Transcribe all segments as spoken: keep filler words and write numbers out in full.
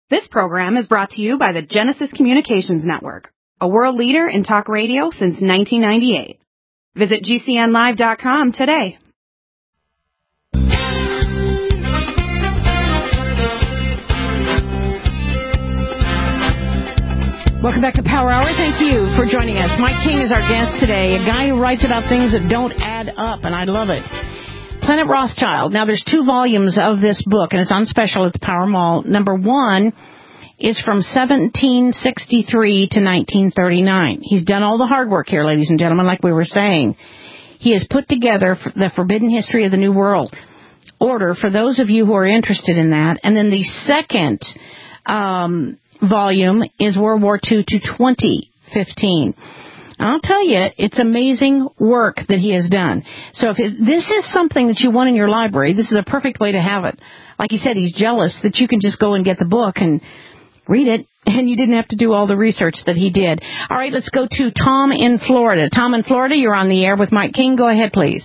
This program is brought to you by the Genesis Communications Network, a world leader in talk radio since nineteen ninety-eight. Visit G C N live dot com today. Welcome back to Power Hour. Thank you for joining us. Mike King is our guest today, a guy who writes about things that don't add up, and I love it. Planet Rothschild. Now, there's two volumes of this book, and it's on special at the Power Mall. Number one is from seventeen sixty-three to nineteen thirty-nine. He's done all the hard work here, ladies and gentlemen, like we were saying. He has put together the Forbidden History of the New World Order for those of you who are interested in that. And then the second um, volume is World War Two to twenty fifteen. I'll tell you, it's amazing work that he has done. So if it, this is something that you want in your library, this is a perfect way to have it. Like he said, he's jealous that you can just go and get the book and read it, and you didn't have to do all the research that he did. All right, let's go to Tom in Florida. Tom in Florida, you're on the air with Mike King. Go ahead, please.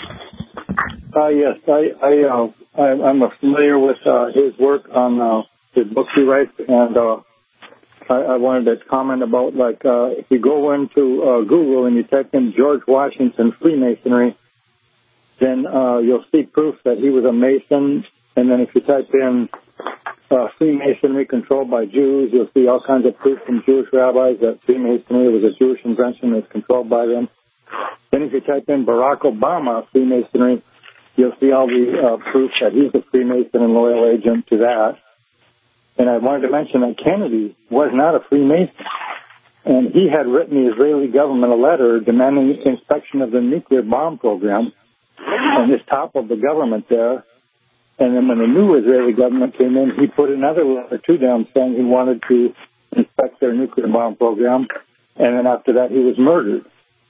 Uh, yes, I, I, uh, I, I'm familiar with uh, his work on uh, his books he writes, and uh, I, I wanted to comment about, like, uh, if you go into uh, Google and you type in George Washington Freemasonry, then uh, you'll see proof that he was a Mason. And then if you type in uh, Freemasonry controlled by Jews, you'll see all kinds of proof from Jewish rabbis that Freemasonry was a Jewish invention that's controlled by them. Then if you type in Barack Obama Freemasonry, you'll see all the uh, proof that he's a Freemason and loyal agent to that. And I wanted to mention that Kennedy was not a Freemason. And he had written the Israeli government a letter demanding inspection of the nuclear bomb program. And this toppled the government there. And then when the new Israeli government came in, he put another letter to them saying he wanted to inspect their nuclear bomb program. And then after that, he was murdered.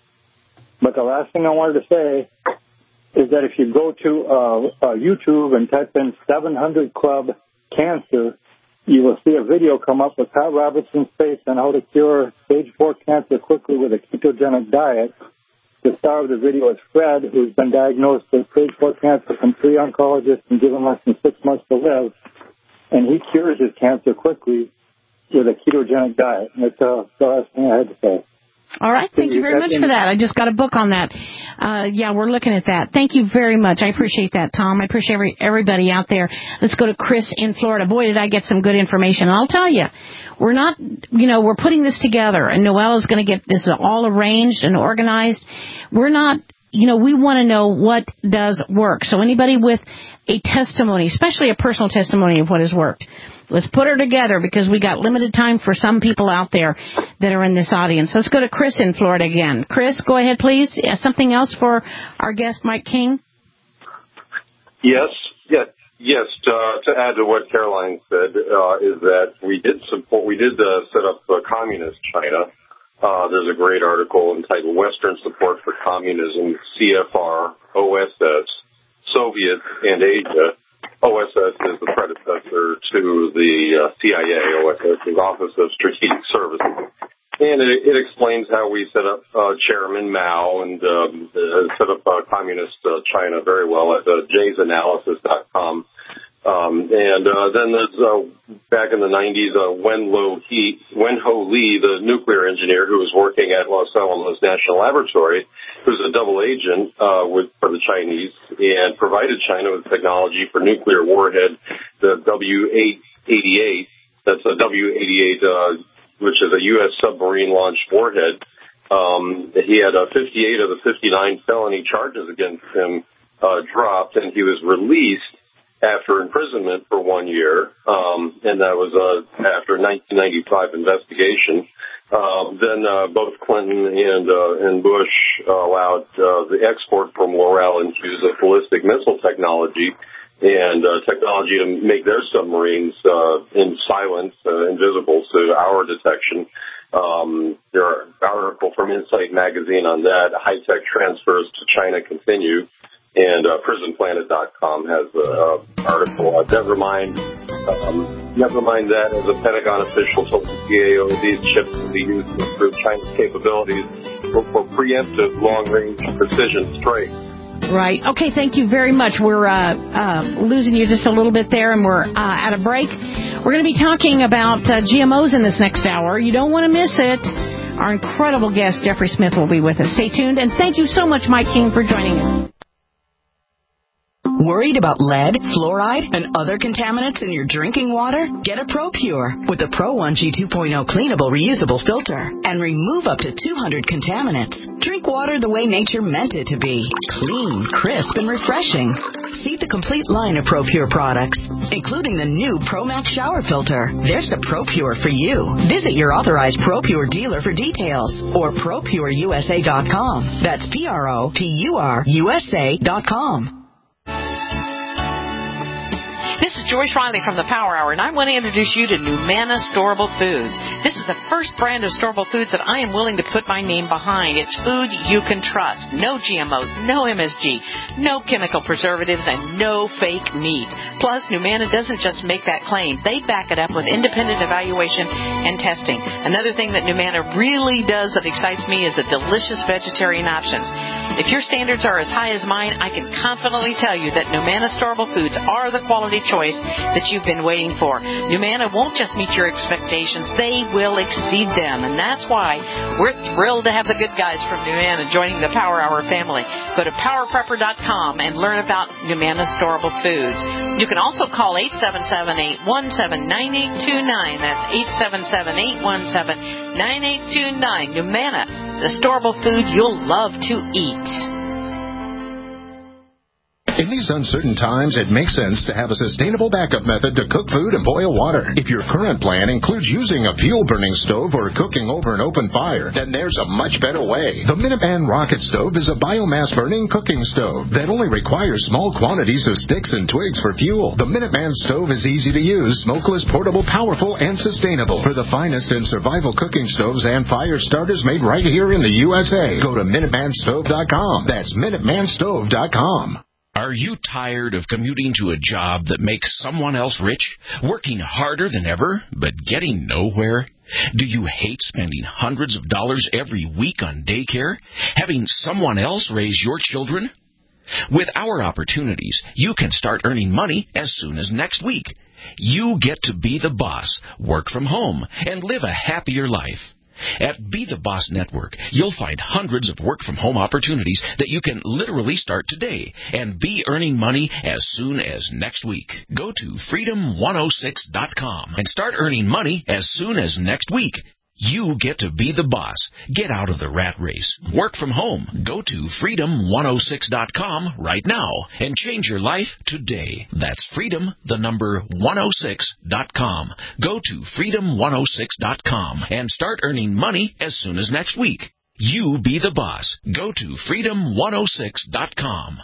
But the last thing I wanted to say is that if you go to uh, uh, YouTube and type in seven hundred Club Cancer, you will see a video come up with Pat Robertson's face on how to cure stage four cancer quickly with a ketogenic diet. The star of the video is Fred, who's been diagnosed with stage four cancer from three oncologists and given less than six months to live. And he cures his cancer quickly with a ketogenic diet. And that's uh, the last thing I had to say. All right. Thank you very much for that. I just got a book on that. Uh, yeah, we're looking at that. Thank you very much. I appreciate that, Tom. I appreciate every, everybody out there. Let's go to Chris in Florida. Boy, did I get some good information. And I'll tell you, we're not, you know, we're putting this together, and Noelle is going to get this all arranged and organized. We're not, you know, we want to know what does work. So anybody with a testimony, especially a personal testimony of what has worked, let's put her together because we got limited time for some people out there that are in this audience. Let's go to Chris in Florida again. Chris, go ahead, please. Uh, something else for our guest, Mike King? Yes, yes, yes. Uh, to add to what Caroline said, uh, is that we did support, we did uh, set up uh, communist China. Uh, there's a great article entitled Western Support for Communism, C F R, O S S, Soviet, and Asia. O S S is the predecessor to the uh, C I A. O S S is Office of Strategic Services. And it, it explains how we set up uh, Chairman Mao and um, uh, set up uh, Communist uh, China very well at uh, jays analysis dot com. Um, and uh, then there's, uh, back in the nineties, uh, Wen-Lo He, Wen-Ho Lee, the nuclear engineer who was working at Los Alamos National Laboratory, who's a double agent uh, with for the Chinese and provided China with technology for nuclear warhead, the W eight eighty-eight. That's a W eighty-eight, uh, which is a U S submarine launched warhead. Um, he had uh, fifty-eight of the fifty-nine felony charges against him uh, dropped, and he was released after imprisonment for one year, um, and that was uh, after a nineteen ninety-five investigation. Um, then uh, both Clinton and uh, and Bush uh, allowed uh, the export from Loral and Hughes of ballistic missile technology and uh, technology to make their submarines uh, in silence, uh, invisible to our detection. Um, there are an article from Insight magazine on that. High-tech transfers to China continue. And uh, prison planet dot com has an uh, article. Uh, never mind, um, never mind that, as a Pentagon official told the C A O, these chips will be used to improve China's capabilities for, for preemptive long-range precision strikes. Right. Okay, thank you very much. We're uh, uh, losing you just a little bit there, and we're uh, at a break. We're going to be talking about uh, G M Os in this next hour. You don't want to miss it. Our incredible guest, Jeffrey Smith, will be with us. Stay tuned, and thank you so much, Mike King, for joining us. Worried about lead, fluoride, and other contaminants in your drinking water? Get a ProPure with the Pro one G two point oh cleanable reusable filter and remove up to two hundred contaminants. Drink water the way nature meant it to be. Clean, crisp, and refreshing. See the complete line of ProPure products, including the new ProMax shower filter. There's a ProPure for you. Visit your authorized ProPure dealer for details or Pro Pure U S A dot com. That's P R O P U R U S A dot com. This is Joyce Riley from the Power Hour, and I want to introduce you to Numana Storable Foods. This is the first brand of storable foods that I am willing to put my name behind. It's food you can trust. No G M Os, no M S G, no chemical preservatives, and no fake meat. Plus, Numana doesn't just make that claim. They back it up with independent evaluation and testing. Another thing that Numana really does that excites me is the delicious vegetarian options. If your standards are as high as mine, I can confidently tell you that Numana Storable Foods are the quality choice that you've been waiting for. Numana won't just meet your expectations, they will exceed them. And that's why we're thrilled to have the good guys from Numana joining the Power Hour family. Go to power prepper dot com and learn about Numana Storable Foods. You can also call eight seven seven, eight one seven, nine eight two nine. That's eight seven seven, eight one seven, nine eight two nine. Numana, the storable food you'll love to eat. In these uncertain times, it makes sense to have a sustainable backup method to cook food and boil water. If your current plan includes using a fuel-burning stove or cooking over an open fire, then there's a much better way. The Minuteman Rocket Stove is a biomass-burning cooking stove that only requires small quantities of sticks and twigs for fuel. The Minuteman Stove is easy to use, smokeless, portable, powerful, and sustainable. For the finest in survival cooking stoves and fire starters made right here in the U S A, go to minuteman stove dot com. That's minuteman stove dot com. Are you tired of commuting to a job that makes someone else rich, working harder than ever, but getting nowhere? Do you hate spending hundreds of dollars every week on daycare, having someone else raise your children? With our opportunities, you can start earning money as soon as next week. You get to be the boss, work from home, and live a happier life. At Be the Boss Network, you'll find hundreds of work-from-home opportunities that you can literally start today and be earning money as soon as next week. Go to freedom one oh six dot com and start earning money as soon as next week. You get to be the boss. Get out of the rat race. Work from home. Go to freedom one oh six dot com right now and change your life today. That's freedom, the number one oh six dot com. Go to freedom one oh six dot com and start earning money as soon as next week. You be the boss. Go to freedom one oh six dot com.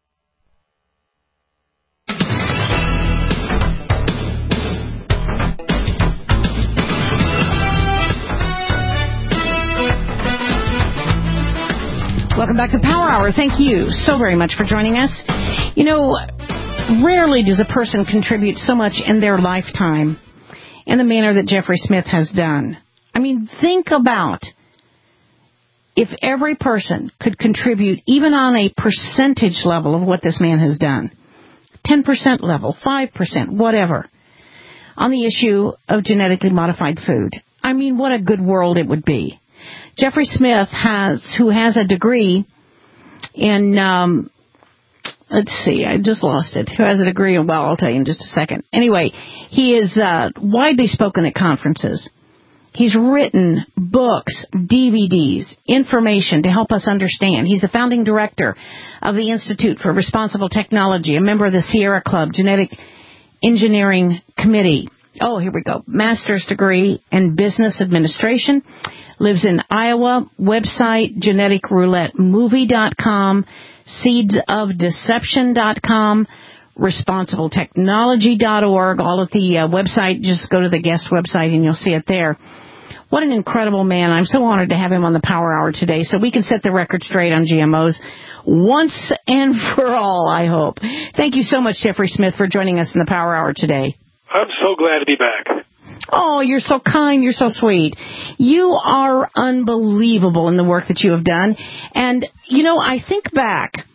Welcome back to Power Hour. Thank you so very much for joining us. You know, rarely does a person contribute so much in their lifetime in the manner that Jeffrey Smith has done. I mean, think about if every person could contribute even on a percentage level of what this man has done, ten percent level, five percent, whatever, on the issue of genetically modified food. I mean, what a good world it would be. Jeffrey Smith has, who has a degree in, um, let's see, I just lost it. Who has a degree in, well, I'll tell you in just a second. Anyway, he is uh, widely spoken at conferences. He's written books, D V Ds, information to help us understand. He's the founding director of the Institute for Responsible Technology, a member of the Sierra Club Genetic Engineering Committee. Oh, here we go. Master's degree in Business Administration. Lives in Iowa. Website, genetic roulette movie dot com, seeds of deception dot com, responsible technology dot org. All at the uh, website. Just go to the guest website and you'll see it there. What an incredible man. I'm so honored to have him on the Power Hour today so we can set the record straight on G M Os once and for all, I hope. Thank you so much, Jeffrey Smith, for joining us in the Power Hour today. I'm so glad to be back. Oh, you're so kind. You're so sweet. You are unbelievable in the work that you have done. And, you know, I think back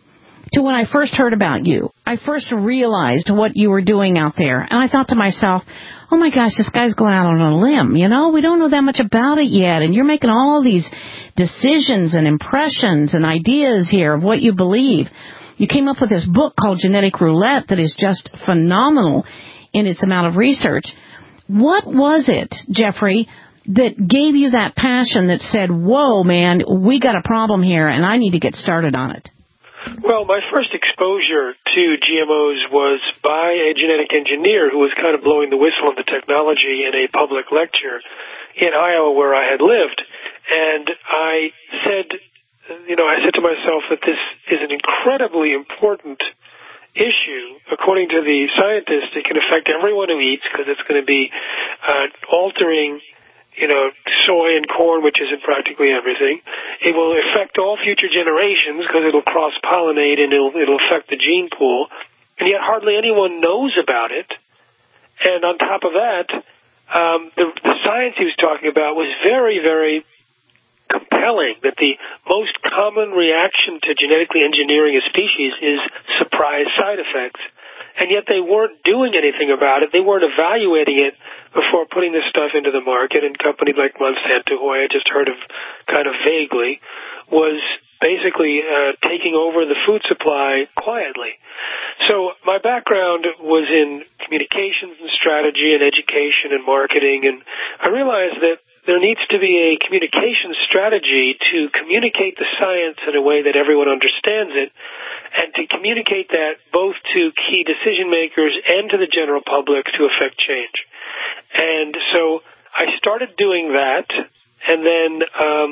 to when I first heard about you. I first realized what you were doing out there. And I thought to myself, oh, my gosh, this guy's going out on a limb. You know, we don't know that much about it yet. And you're making all these decisions and impressions and ideas here of what you believe. You came up with this book called Genetic Roulette that is just phenomenal in its amount of research. What was it, Jeffrey, that gave you that passion that said, whoa, man, we got a problem here and I need to get started on it? Well, my first exposure to G M Os was by a genetic engineer who was kind of blowing the whistle on the technology in a public lecture in Iowa where I had lived. And I said, you know, I said to myself that this is an incredibly important issue. According to the scientists, it can affect everyone who eats because it's going to be uh, altering, you know, soy and corn, which is in practically everything. It will affect all future generations because it'll cross-pollinate and it'll, it'll affect the gene pool. And yet hardly anyone knows about it. And on top of that, um, the, the science he was talking about was very, very compelling, that the most common reaction to genetically engineering a species is surprise side effects. And yet they weren't doing anything about it. They weren't evaluating it before putting this stuff into the market. And companies like Monsanto, who I had just heard of kind of vaguely, was basically uh, taking over the food supply quietly. So my background was in communications and strategy and education and marketing, and I realized that there needs to be a communication strategy to communicate the science in a way that everyone understands it, and to communicate that both to key decision makers and to the general public to affect change. And so I started doing that, and then um,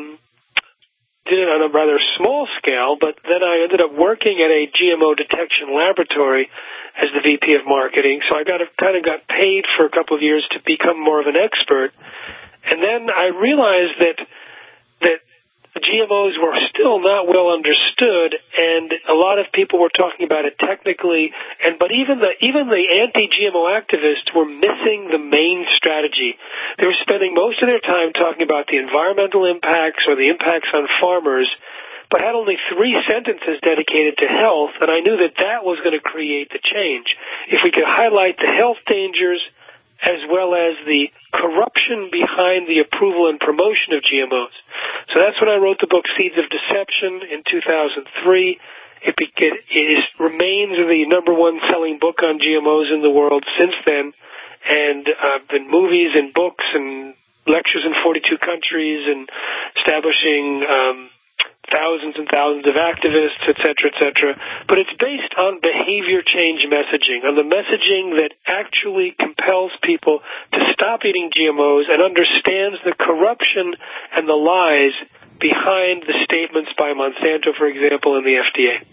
did it on a rather small scale, but then I ended up working at a G M O detection laboratory as the V P of marketing, so I got kind of got paid for a couple of years to become more of an expert. And then I realized that that G M Os were still not well understood, and a lot of people were talking about it technically. And but even the even the anti-G M O activists were missing the main strategy. They were spending most of their time talking about the environmental impacts or the impacts on farmers, but had only three sentences dedicated to health. And I knew that that was going to create the change if we could highlight the health dangers as well as the corruption behind the approval and promotion of G M Os. So that's when I wrote the book Seeds of Deception in two thousand three. It, it, it is, remains the number one selling book on G M Os in the world since then, and uh, been movies and books and lectures in forty-two countries and establishing um, thousands and thousands of activists, et cetera, et cetera. But it's based on behavior change messaging, on the messaging that actually compels people to stop eating G M Os and understands the corruption and the lies behind the statements by Monsanto, for example, and the F D A.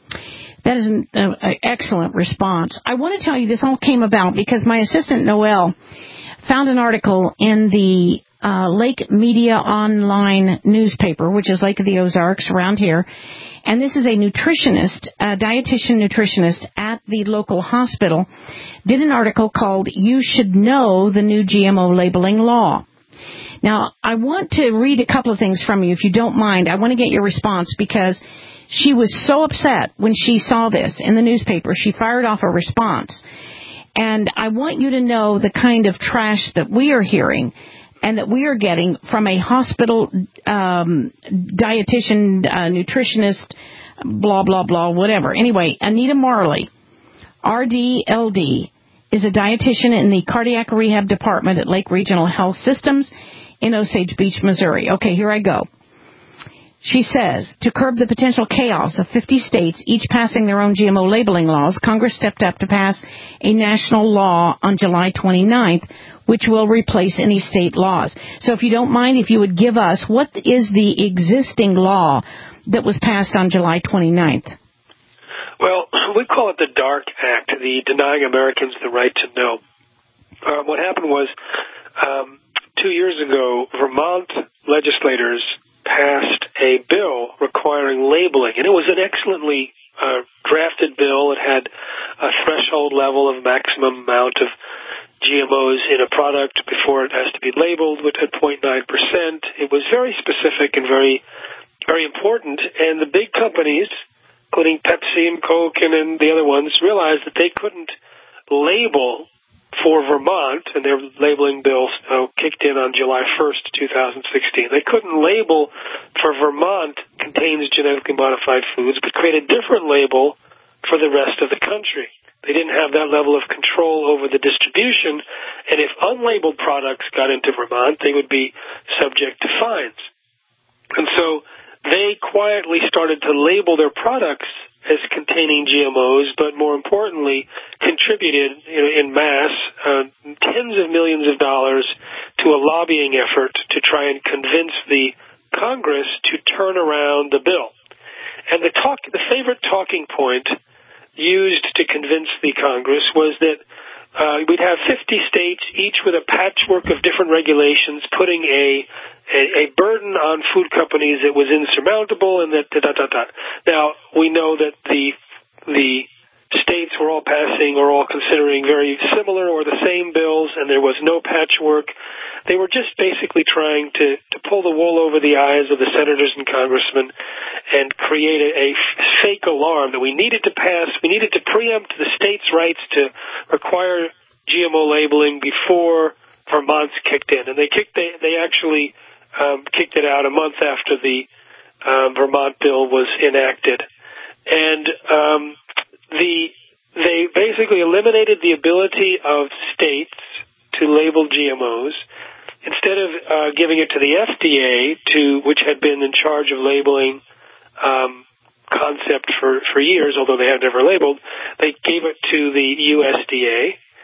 That is an uh, excellent response. I want to tell you this all came about because my assistant, Noel, found an article in the Uh, Lake Media Online newspaper, which is Lake of the Ozarks around here. And this is a nutritionist, a dietitian nutritionist at the local hospital, did an article called You Should Know the New G M O Labeling Law. Now, I want to read a couple of things from you, if you don't mind. I want to get your response because she was so upset when she saw this in the newspaper. She fired off a response. And I want you to know the kind of trash that we are hearing and that we are getting from a hospital um, dietitian, uh, nutritionist, blah, blah, blah, whatever. Anyway, Anita Marley, R D L D, is a dietitian in the cardiac rehab department at Lake Regional Health Systems in Osage Beach, Missouri. Okay, here I go. She says, to curb the potential chaos of fifty states, each passing their own G M O labeling laws, Congress stepped up to pass a national law on July twenty-ninth, which will replace any state laws. So if you don't mind, if you would give us, what is the existing law that was passed on July twenty-ninth? Well, we call it the DARK Act, the Denying Americans the Right to Know. Uh, what happened was, um, two years ago, Vermont legislators passed a bill requiring labeling, and it was an excellently uh, drafted bill. It had a threshold level of maximum amount of G M Os in a product before it has to be labeled, which at zero point nine percent. It was very specific and very, very important, and the big companies including Pepsi and Coke and, and the other ones, realized that they couldn't label for Vermont, and their labeling bill uh, kicked in on July first, twenty sixteen. They couldn't label for Vermont contains genetically modified foods, but create a different label for the rest of the country. They didn't have that level of control over the distribution, and if unlabeled products got into Vermont, they would be subject to fines. And so they quietly started to label their products as containing G M Os, but more importantly, contributed you know, in mass uh, tens of millions of dollars to a lobbying effort to try and convince the Congress to turn around the bill. And the talk, the favorite talking point used to convince the Congress was that uh, we'd have fifty states, each with a patchwork of different regulations, putting a A, a burden on food companies that was insurmountable, and that da, da, da, da. Now, we know that the the states were all passing or all considering very similar or the same bills, and there was no patchwork. They were just basically trying to, to pull the wool over the eyes of the senators and congressmen and create a, a fake alarm that we needed to pass. We needed to preempt the states' rights to require G M O labeling before Vermont's kicked in. And they kicked. They, they actually Um, kicked it out a month after the um, Vermont bill was enacted, and um, the they basically eliminated the ability of states to label G M Os. Instead of uh, giving it to the F D A, to which had been in charge of labeling um, concept for, for years, although they had never labeled, they gave it to the U S D A.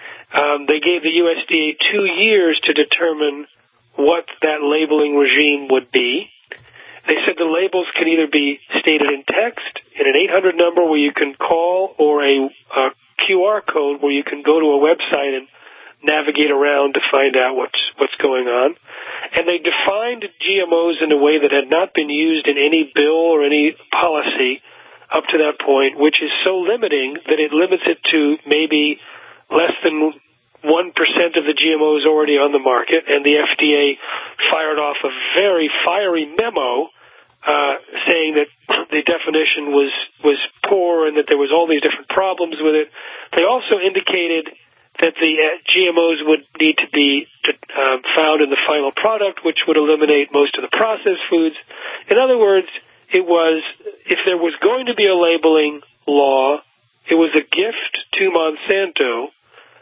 Um, they gave the U S D A two years to determine what that labeling regime would be. They said the labels can either be stated in text, in an eight hundred number where you can call, or a, a Q R code where you can go to a website and navigate around to find out what's what's going on. And they defined G M Os in a way that had not been used in any bill or any policy up to that point, which is so limiting that it limits it to maybe less than one percent of the G M Os already on the market, and the F D A fired off a very fiery memo uh, saying that the definition was, was poor and that there was all these different problems with it. They also indicated that the uh, G M Os would need to be uh, found in the final product, which would eliminate most of the processed foods. In other words, it was, if there was going to be a labeling law, it was a gift to Monsanto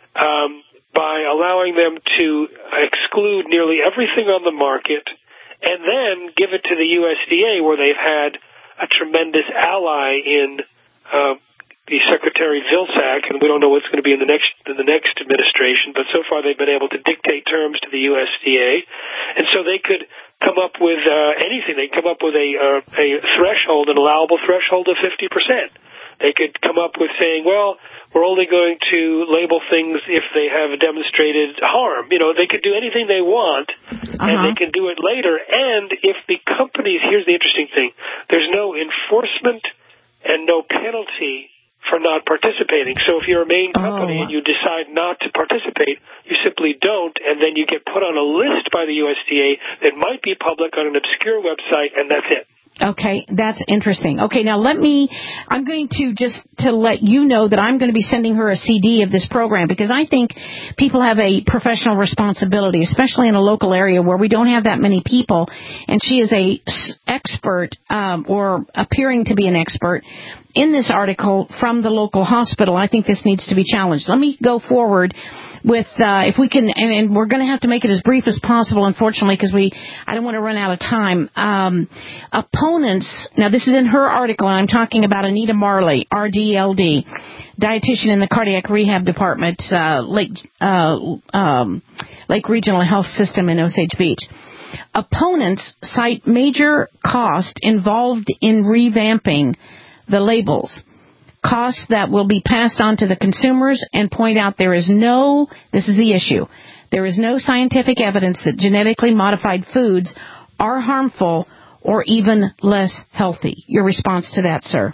um, by allowing them to exclude nearly everything on the market and then give it to the U S D A, where they've had a tremendous ally in uh, the Secretary Vilsack, and we don't know what's going to be in the next in the next administration, but so far they've been able to dictate terms to the U S D A, and so they could come up with uh, anything. They come up with a, uh, a threshold, an allowable threshold of fifty percent. They could come up with saying, well, we're only going to label things if they have demonstrated harm. You know, they could do anything they want, uh-huh. and they can do it later. And if the companies, here's the interesting thing, there's no enforcement and no penalty for not participating. So if you're a main company oh. and you decide not to participate, you simply don't, and then you get put on a list by the U S D A that might be public on an obscure website, and that's it. Okay, that's interesting. Okay, now let me, I'm going to just to let you know that I'm going to be sending her a C D of this program, because I think people have a professional responsibility, especially in a local area where we don't have that many people, and she is a expert, um, or appearing to be an expert in this article from the local hospital. I think this needs to be challenged. Let me go forward with, uh, if we can, and, and we're going to have to make it as brief as possible, unfortunately, because we, I don't want to run out of time. Um, opponents, now this is in her article, and I'm talking about Anita Marley, R D L D, dietitian in the cardiac rehab department, uh, Lake, uh, um, Lake Regional Health System in Osage Beach. Opponents cite major cost involved in revamping the labels, costs that will be passed on to the consumers, and point out there is no, this is the issue, there is no scientific evidence that genetically modified foods are harmful or even less healthy. Your response to that, sir?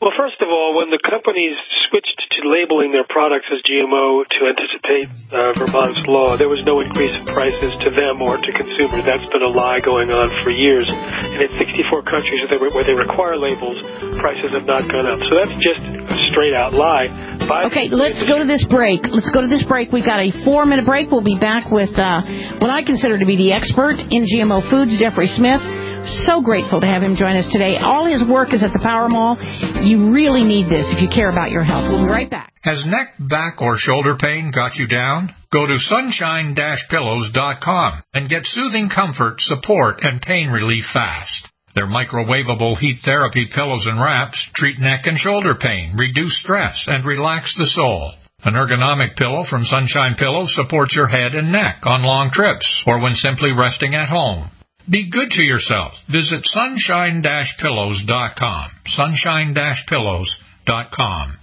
Well, first of all, when the companies switched to labeling their products as G M O to anticipate uh, Vermont's law, there was no increase in prices to them or to consumers. That's been a lie going on for years. And in sixty-four countries where they, where they require labels, prices have not gone up. So that's just a straight-out lie. By okay, let's go to this break. Let's go to this break. We've got a four-minute break. We'll be back with uh, what I consider to be the expert in G M O foods, Jeffrey Smith. So grateful to have him join us today. All his work is at the Power Mall. You really need this if you care about your health. We'll be right back. Has neck, back, or shoulder pain got you down? Go to sunshine dash pillows dot com and get soothing comfort, support, and pain relief fast. Their microwavable heat therapy pillows and wraps treat neck and shoulder pain, reduce stress, and relax the soul. An ergonomic pillow from Sunshine Pillows supports your head and neck on long trips or when simply resting at home. Be good to yourself. Visit sunshine dash pillows dot com. sunshine dash pillows dot com.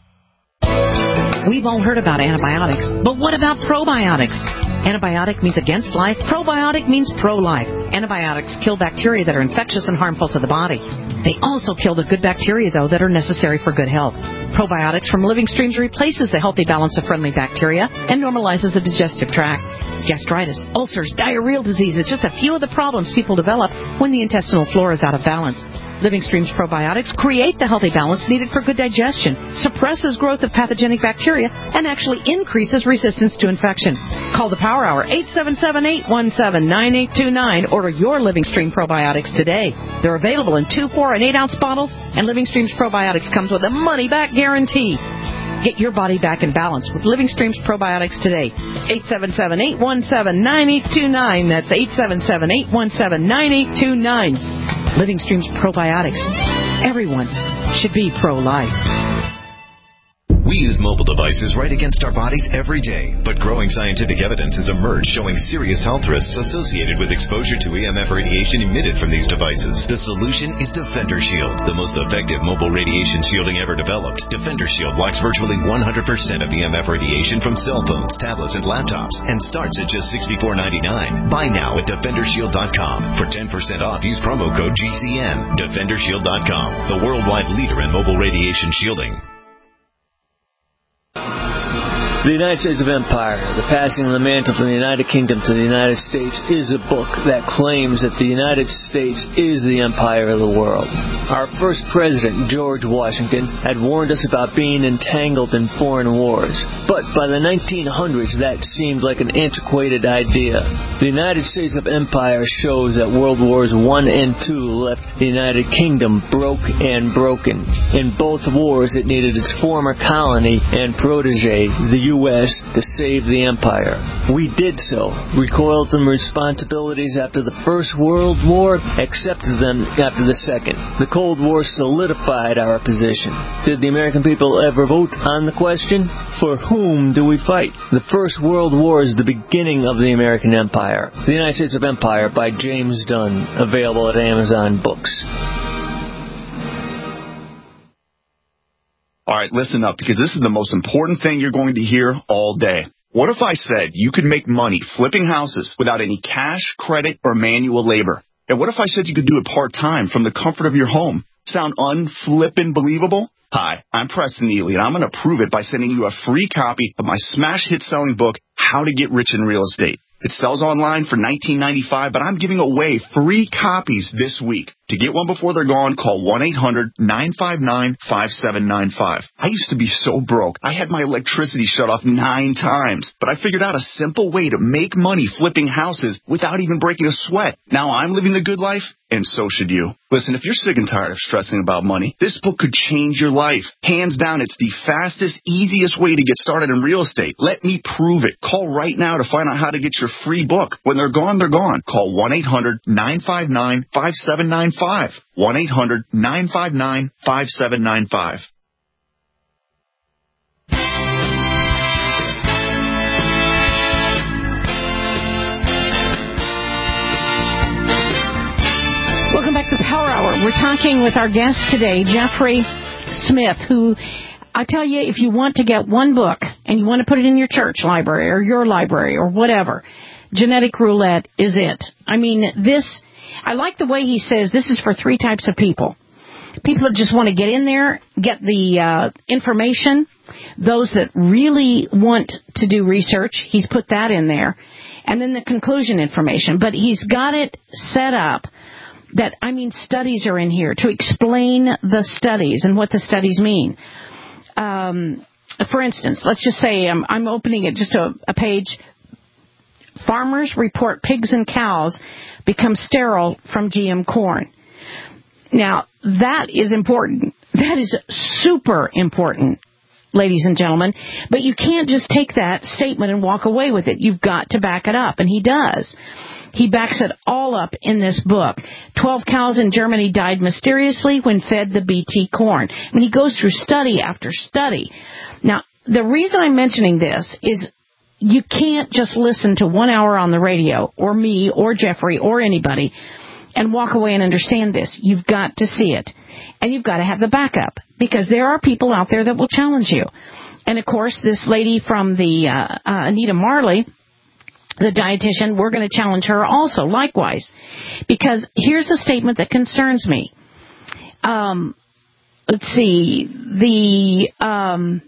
We've all heard about antibiotics, but what about probiotics? Antibiotic means against life. Probiotic means pro-life. Antibiotics kill bacteria that are infectious and harmful to the body. They also kill the good bacteria, though, that are necessary for good health. Probiotics from Living Streams replaces the healthy balance of friendly bacteria and normalizes the digestive tract. Gastritis, ulcers, diarrheal diseases, just a few of the problems people develop when the intestinal flora is out of balance. Living Streams probiotics create the healthy balance needed for good digestion, suppresses growth of pathogenic bacteria, and actually increases resistance to infection. Call the Power Hour, eight seven seven, eight one seven, nine eight two nine. Order your Living Stream probiotics today. They're available in two, four, and eight ounce bottles, and Living Streams probiotics comes with a money-back guarantee. Get your body back in balance with Living Streams probiotics today. eight seven seven, eight one seven, nine eight two nine. That's eight seven seven, eight one seven, nine eight two nine. Living Streams probiotics. Everyone should be pro-life. We use mobile devices right against our bodies every day, but growing scientific evidence has emerged showing serious health risks associated with exposure to E M F radiation emitted from these devices. The solution is Defender Shield, the most effective mobile radiation shielding ever developed. Defender Shield blocks virtually one hundred percent of E M F radiation from cell phones, tablets, and laptops, and starts at just sixty-four ninety-nine. Buy now at defender shield dot com. For ten percent off, use promo code G C N. defender shield dot com, the worldwide leader in mobile radiation shielding. The United States of Empire, The Passing of the Mantle from the United Kingdom to the United States, is a book that claims that the United States is the empire of the world. Our first president, George Washington, had warned us about being entangled in foreign wars. But by the nineteen hundreds, that seemed like an antiquated idea. The United States of Empire shows that World Wars One and Two left the United Kingdom broke and broken. In both wars, it needed its former colony and protege, the U S, to save the empire. We did so, recoiled from responsibilities after the First World War, accepted them after the Second. The Cold War solidified our position. Did the American people ever vote on the question? For whom do we fight? The First World War is the beginning of the American empire. The United States of Empire by James Dunn, available at Amazon Books. All right, listen up, because this is the most important thing you're going to hear all day. What if I said you could make money flipping houses without any cash, credit, or manual labor? And what if I said you could do it part-time from the comfort of your home? Sound unflippin' believable? Hi, I'm Preston Neely, and I'm going to prove it by sending you a free copy of my smash hit-selling book, How to Get Rich in Real Estate. It sells online for nineteen ninety-five dollars, but I'm giving away free copies this week. To get one before they're gone, call one eight hundred, nine five nine, five seven nine five. I used to be so broke. I had my electricity shut off nine times, but I figured out a simple way to make money flipping houses without even breaking a sweat. Now I'm living the good life, and so should you. Listen, if you're sick and tired of stressing about money, this book could change your life. Hands down, it's the fastest, easiest way to get started in real estate. Let me prove it. Call right now to find out how to get your free book. When they're gone, they're gone. Call one eight hundred, nine five nine, five seven nine five. one eight hundred, nine five nine, five seven nine five. Welcome back to the Power Hour. We're talking with our guest today, Jeffrey Smith, who, I tell you, if you want to get one book and you want to put it in your church library or your library or whatever, Genetic Roulette is it. I mean, this, I like the way he says this is for three types of people. people that just want to get in there, get the uh, information. Those that really want to do research, he's put that in there. And then the conclusion information. But he's got it set up that, I mean, studies are in here to explain the studies and what the studies mean. Um, for instance, let's just say um, I'm opening it, just a, a page. Farmers report pigs and cows become sterile from G M corn. Now, that is important. That is super important, ladies and gentlemen. But you can't just take that statement and walk away with it. You've got to back it up, and he does. He backs it all up in this book. Twelve cows in Germany died mysteriously when fed the B T corn. I mean, he goes through study after study. Now, the reason I'm mentioning this is you can't just listen to one hour on the radio, or me, or Jeffrey, or anybody, and walk away and understand this. You've got to see it. And you've got to have the backup, because there are people out there that will challenge you. And, of course, this lady from the uh, uh, Anita Marley, the dietitian, we're going to challenge her also, likewise. Because here's a statement that concerns me. Um, let's see. The... Um,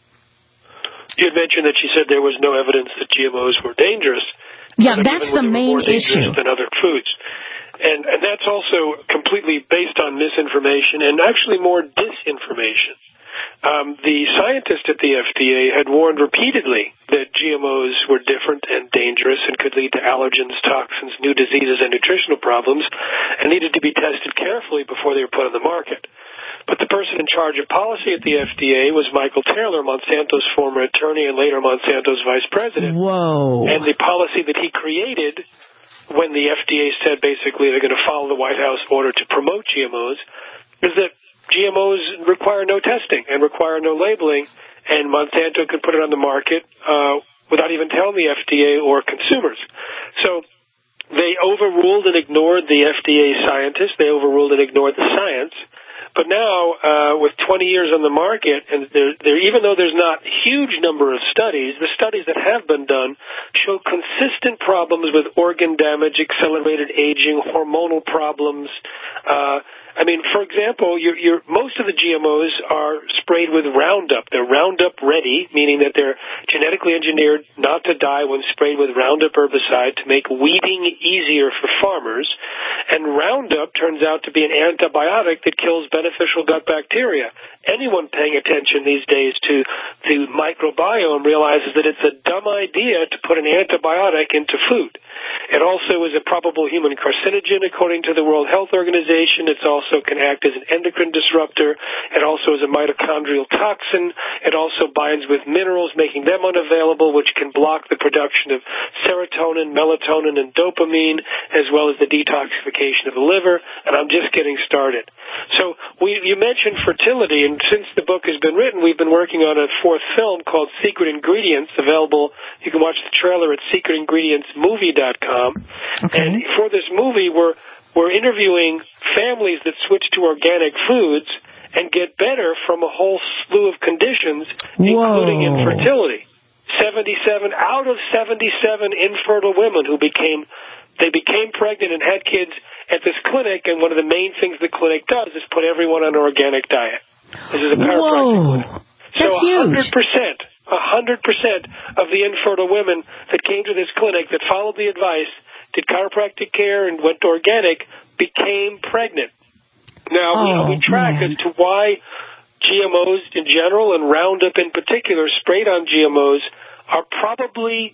You had mentioned that she said there was no evidence that G M Os were dangerous. Yeah, that's the main more dangerous issue. Than other foods. And, and that's also completely based on misinformation and actually more disinformation. Um, the scientist at the F D A had warned repeatedly that G M Os were different and dangerous and could lead to allergens, toxins, new diseases, and nutritional problems, and needed to be tested carefully before they were put on the market. But the person in charge of policy at the F D A was Michael Taylor, Monsanto's former attorney and later Monsanto's vice president. Whoa. And the policy that he created when the F D A said basically they're going to follow the White House order to promote G M Os is that G M Os require no testing and require no labeling, and Monsanto could put it on the market uh, without even telling the F D A or consumers. So they overruled and ignored the F D A scientists. They overruled and ignored the science. But now, uh, with twenty years on the market, and there, there, even though there's not a huge number of studies, the studies that have been done show consistent problems with organ damage, accelerated aging, hormonal problems. Uh, I mean, for example, you're, you're, most of the G M Os are sprayed with Roundup. They're Roundup ready, meaning that they're genetically engineered not to die when sprayed with Roundup herbicide to make weeding easier for farmers. And Roundup turns out to be an antibiotic that kills beneficial gut bacteria. Anyone paying attention these days to the microbiome realizes that it's a dumb idea to put an antibiotic into food. It also is a probable human carcinogen, according to the World Health Organization. It also can act as an endocrine disruptor. It also is a mitochondrial toxin. It also binds with minerals, making them unavailable, which can block the production of serotonin, melatonin, and dopamine, as well as the detoxification of the liver. And I'm just getting started. So we, you mentioned fertility, and since the book has been written, we've been working on a fourth film called Secret Ingredients, available. You can watch the trailer at secret ingredients movie dot com. Okay. And for this movie, we're we're interviewing families that switch to organic foods and get better from a whole slew of conditions, including Whoa. infertility. seventy-seven out of seventy-seven infertile women who became they became pregnant and had kids at this clinic, and one of the main things the clinic does is put everyone on an organic diet. This is a chiropractic clinic. So That's one hundred huge. percent, one hundred percent of the infertile women that came to this clinic that followed the advice, did chiropractic care, and went to organic, became pregnant. Now, oh, we, we track man. as to why G M Os in general and Roundup in particular, sprayed on G M Os, are probably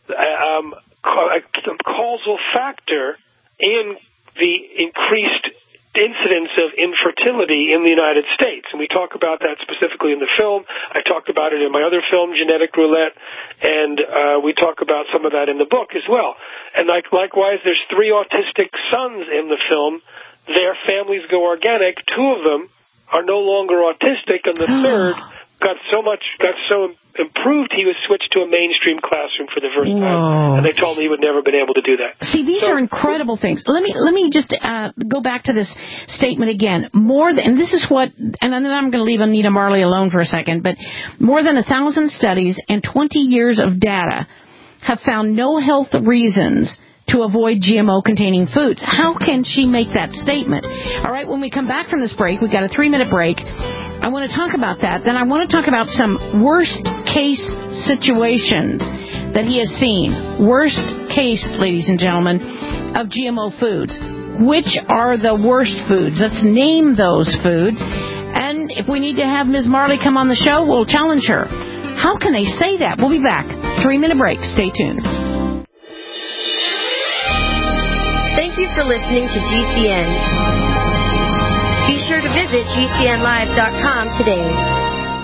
um, a causal factor in the increased incidence of infertility in the United States. And we talk about that specifically in the film. I talked about it in my other film, Genetic Roulette, and uh, we talk about some of that in the book as well. And like, likewise, there's three autistic sons in the film. Their families go organic. Two of them are no longer autistic, and the third got so much, got so improved, he was switched to a mainstream classroom for the first Whoa. time, and they told me he would never been able to do that. See, these so, are incredible things. Let me let me just uh, go back to this statement again. More than, and this is what, and then I'm going to leave Anita Marley alone for a second, but more than a thousand studies and twenty years of data have found no health reasons to avoid G M O-containing foods. How can she make that statement? All right, when we come back from this break, we've got a three-minute break. I want to talk about that. Then I want to talk about some worst-case situations that he has seen. Worst case, ladies and gentlemen, of G M O foods. Which are the worst foods? Let's name those foods. And if we need to have Miz Marley come on the show, we'll challenge her. How can they say that? We'll be back. Three-minute break. Stay tuned. Thank you for listening to G C N. Be sure to visit G C N live dot com today.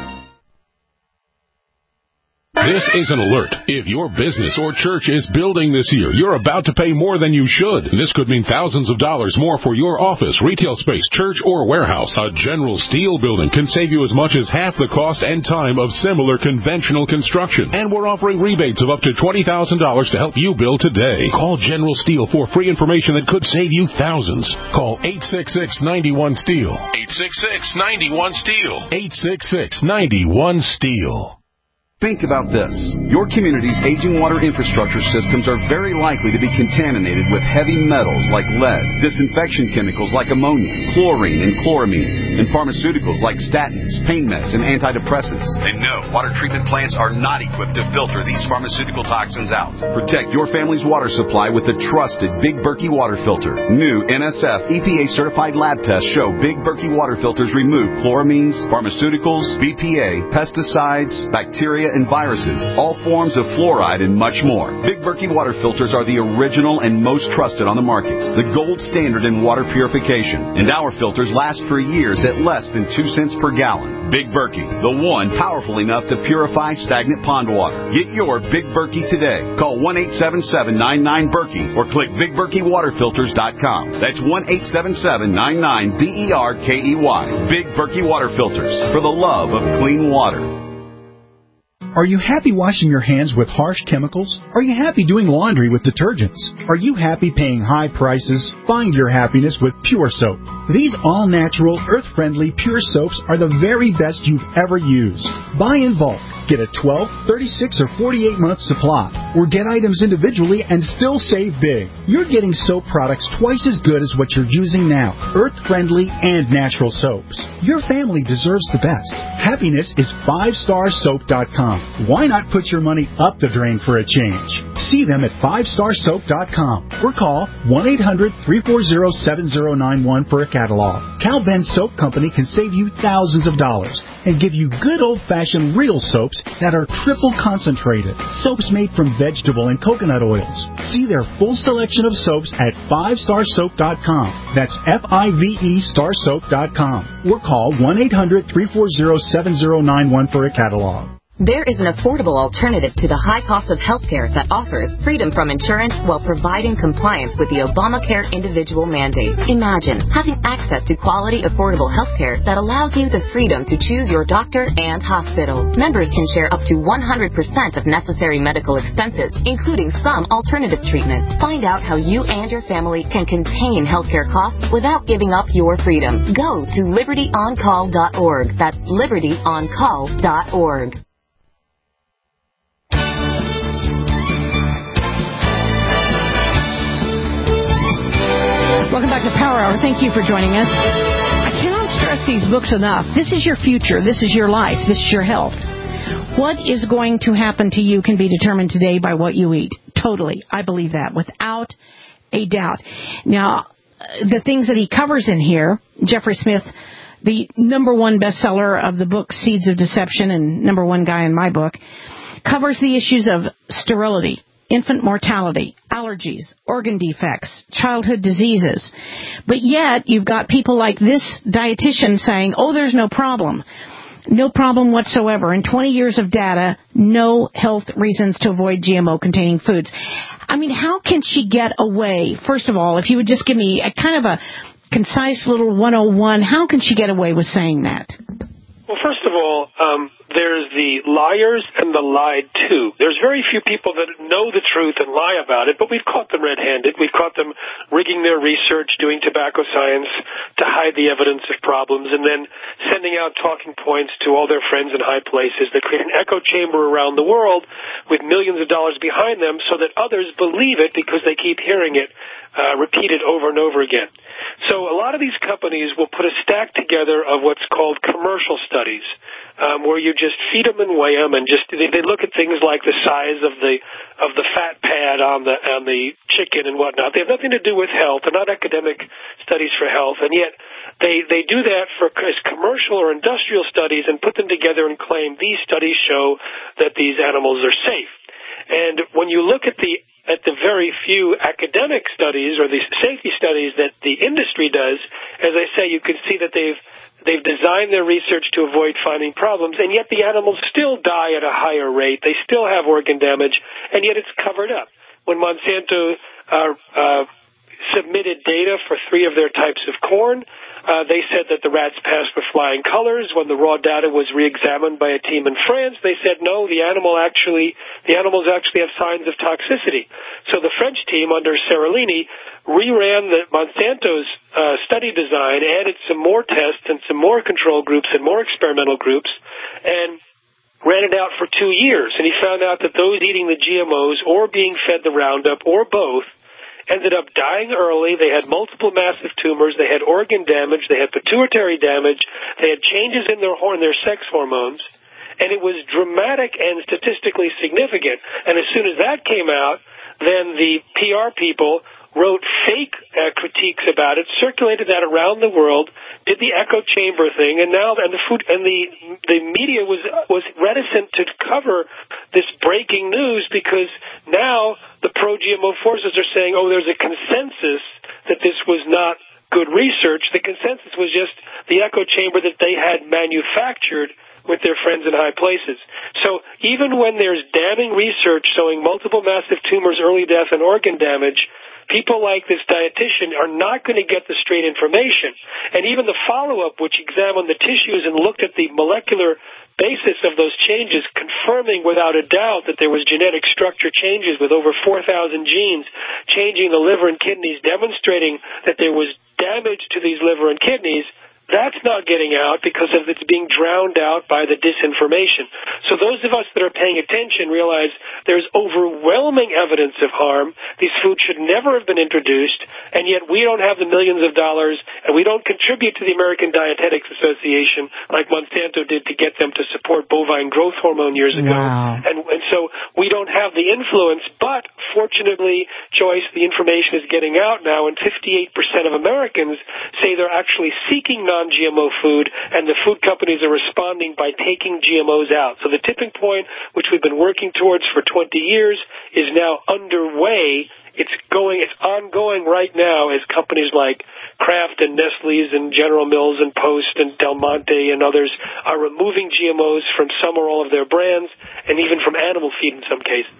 This is an alert. If your business or church is building this year, you're about to pay more than you should. This could mean thousands of dollars more for your office, retail space, church, or warehouse. A General Steel building can save you as much as half the cost and time of similar conventional construction. And we're offering rebates of up to twenty thousand dollars to help you build today. Call General Steel for free information that could save you thousands. Call eight six six, nine one, STEEL. eight six six, nine one, STEEL. eight six six, nine one, STEEL. Think about this. Your community's aging water infrastructure systems are very likely to be contaminated with heavy metals like lead, disinfection chemicals like ammonia, chlorine and chloramines, and pharmaceuticals like statins, pain meds, and antidepressants. And no, water treatment plants are not equipped to filter these pharmaceutical toxins out. Protect your family's water supply with the trusted Big Berkey water filter. New N S F E P A-certified lab tests show Big Berkey water filters remove chloramines, pharmaceuticals, B P A, pesticides, bacteria, and viruses, all forms of fluoride, and much more. Big Berkey water filters are the original and most trusted on the market, the gold standard in water purification, and our filters last for years at less than two cents per gallon. Big Berkey, the one powerful enough to purify stagnant pond water. Get your Big Berkey today. Call one eight seven seven, nine nine, Berkey or click big berkey water filters dot com. That's one eight seven seven, nine nine, B E R K E Y. Big Berkey water filters, for the love of clean water. Are you happy washing your hands with harsh chemicals? Are you happy doing laundry with detergents? Are you happy paying high prices? Find your happiness with Pure Soap. These all-natural, earth-friendly Pure Soaps are the very best you've ever used. Buy in bulk. Get a twelve, thirty-six, or forty-eight month supply, or get items individually and still save big. You're getting soap products twice as good as what you're using now, earth-friendly and natural soaps. Your family deserves the best. Happiness is five star soap dot com. Why not put your money up the drain for a change? See them at five star soap dot com or call one eight hundred, three four zero, seven zero nine one for a catalog. Cal Ben Soap Company can save you thousands of dollars and give you good old-fashioned real soaps that are triple concentrated. Soaps made from vegetable and coconut oils. See their full selection of soaps at five star soap dot com. That's F I V E star soap dot com. Or call one eight hundred, three four zero, seven zero nine one for a catalog. There is an affordable alternative to the high cost of health care that offers freedom from insurance while providing compliance with the Obamacare individual mandate. Imagine having access to quality, affordable health care that allows you the freedom to choose your doctor and hospital. Members can share up to one hundred percent of necessary medical expenses, including some alternative treatments. Find out how you and your family can contain healthcare costs without giving up your freedom. Go to liberty on call dot org. That's liberty on call dot org. Welcome back to Power Hour. Thank you for joining us. I cannot stress these books enough. This is your future. This is your life. This is your health. What is going to happen to you can be determined today by what you eat. Totally. I believe that without a doubt. Now, the things that he covers in here, Jeffrey Smith, the number one bestseller of the book Seeds of Deception and number one guy in my book, covers the issues of sterility, infant mortality, allergies, organ defects, childhood diseases. But yet, you've got people like this dietitian saying, oh, there's no problem. No problem whatsoever. In twenty years of data, no health reasons to avoid G M O-containing foods. I mean, how can she get away? First of all, if you would just give me a kind of a concise little one oh one, how can she get away with saying that? Well, first of of all, um, there's the liars and the lied to. There's very few people that know the truth and lie about it, but we've caught them red-handed. We've caught them rigging their research, doing tobacco science to hide the evidence of problems, and then sending out talking points to all their friends in high places that create an echo chamber around the world with millions of dollars behind them so that others believe it because they keep hearing it uh, repeated over and over again. So a lot of these companies will put a stack together of what's called commercial studies, um, where you just feed them and weigh them, and just they, they look at things like the size of the of the fat pad on the on the chicken and whatnot. They have nothing to do with health. They're not academic studies for health, and yet they they do that for as commercial or industrial studies and put them together and claim these studies show that these animals are safe. And when you look at the at the very few academic studies or the safety studies that the industry does, as I say, you can see that they've they've designed their research to avoid finding problems, and yet the animals still die at a higher rate. They still have organ damage, and yet it's covered up. When Monsanto uh, uh, submitted data for three of their types of corn, Uh, they said that the rats passed with flying colors. When the raw data was re-examined by a team in France, they said no, the animal actually, the animals actually have signs of toxicity. So the French team under Seralini reran the Monsanto's uh, study design, added some more tests and some more control groups and more experimental groups, and ran it out for two years. And he found out that those eating the G M Os or being fed the Roundup or both ended up dying early. They had multiple massive tumors. They had organ damage. They had pituitary damage. They had changes in their horn, their sex hormones. And it was dramatic and statistically significant. And as soon as that came out, then the P R people wrote fake uh, critiques about it, circulated that around the world, did the echo chamber thing, and now and the food and the the media was was reticent to cover this breaking news because now the pro-G M O forces are saying, oh, there's a consensus that this was not good research. The consensus was just the echo chamber that they had manufactured with their friends in high places. So even when there's damning research showing multiple massive tumors, early death, and organ damage, people like this dietitian are not going to get the straight information. And even the follow-up, which examined the tissues and looked at the molecular basis of those changes, confirming without a doubt that there was genetic structure changes with over four thousand genes changing the liver and kidneys, demonstrating that there was damage to these liver and kidneys, that's not getting out because of it's being drowned out by the disinformation. So those of us that are paying attention realize there's overwhelming evidence of harm. These foods should never have been introduced, and yet we don't have the millions of dollars, and we don't contribute to the American Dietetics Association like Monsanto did to get them to support bovine growth hormone years ago. Wow. And, and so we don't have the influence, but fortunately, Joyce, the information is getting out now, and fifty-eight percent of Americans say they're actually seeking non-G M O food, and the food companies are responding by taking G M Os out. So the tipping point, which we've been working towards for twenty years, is now underway. It's going, it's ongoing right now as companies like Kraft and Nestle's and General Mills and Post and Del Monte and others are removing G M Os from some or all of their brands, and even from animal feed in some cases.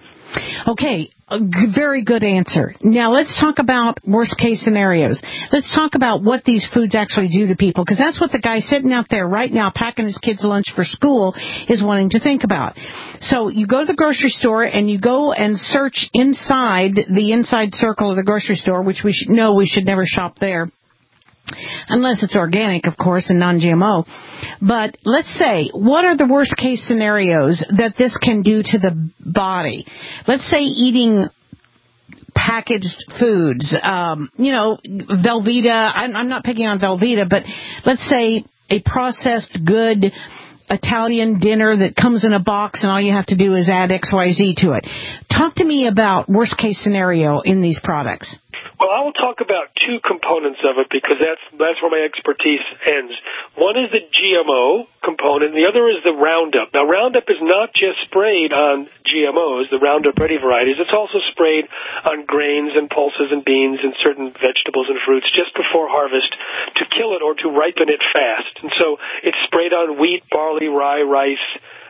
Okay, a g- very good answer. Now let's talk about worst case scenarios. Let's talk about what these foods actually do to people, because that's what the guy sitting out there right now packing his kids' lunch for school is wanting to think about. So you go to the grocery store and you go and search inside the inside circle of the grocery store, which we should know we should never shop there. Unless it's organic, of course, and non-G M O. But let's say, what are the worst case scenarios that this can do to the body? Let's say eating packaged foods, um, you know, Velveeta. I'm, I'm not picking on Velveeta, but let's say a processed good Italian dinner that comes in a box and all you have to do is add X Y Z to it. Talk to me about worst case scenario in these products. Well, I will talk about two components of it because that's that's where my expertise ends. One is the G M O component, and the other is the Roundup. Now, Roundup is not just sprayed on G M Os, the Roundup Ready varieties. It's also sprayed on grains and pulses and beans and certain vegetables and fruits just before harvest to kill it or to ripen it fast. And so it's sprayed on wheat, barley, rye, rice,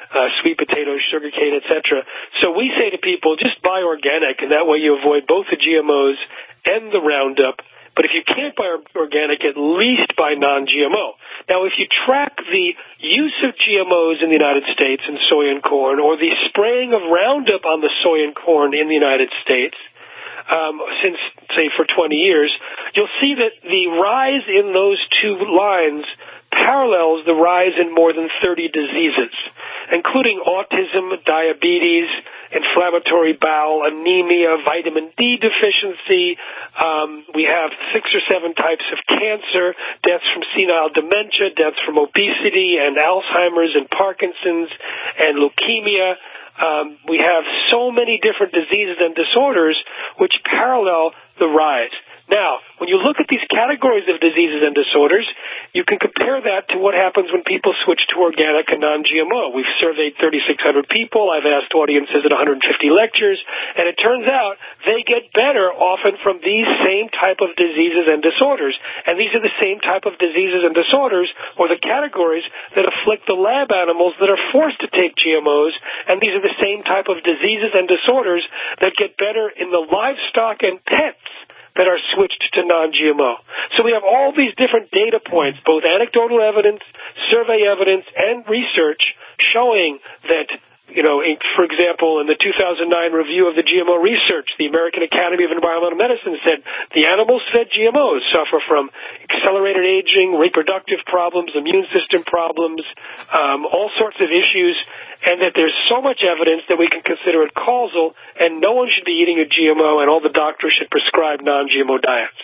uh, sweet potatoes, sugarcane, et cetera. So we say to people, just buy organic, and that way you avoid both the G M Os and the Roundup. But if you can't buy organic, at least buy non-G M O. Now, if you track the use of G M Os in the United States in soy and corn, or the spraying of Roundup on the soy and corn in the United States, um, since, say, for twenty years, you'll see that the rise in those two lines parallels the rise in more than thirty diseases, including autism, diabetes, inflammatory bowel, anemia, vitamin D deficiency. Um, we have six or seven types of cancer, deaths from senile dementia, deaths from obesity and Alzheimer's and Parkinson's and leukemia. Um, we have so many different diseases and disorders which parallel the rise. Now, when you look at these categories of diseases and disorders, you can compare that to what happens when people switch to organic and non-G M O. We've surveyed thirty-six hundred people. I've asked audiences at one hundred fifty lectures, and it turns out they get better often from these same type of diseases and disorders. And these are the same type of diseases and disorders, or the categories that afflict the lab animals that are forced to take G M Os, and these are the same type of diseases and disorders that get better in the livestock and pets that are switched to non-G M O. So we have all these different data points, both anecdotal evidence, survey evidence, and research showing that, you know, in, for example, in the two thousand nine review of the G M O research, the American Academy of Environmental Medicine said the animals fed G M Os suffer from accelerated aging, reproductive problems, immune system problems, um, all sorts of issues, and that there's so much evidence that we can consider it causal, and no one should be eating a G M O, and all the doctors should prescribe non-G M O diets.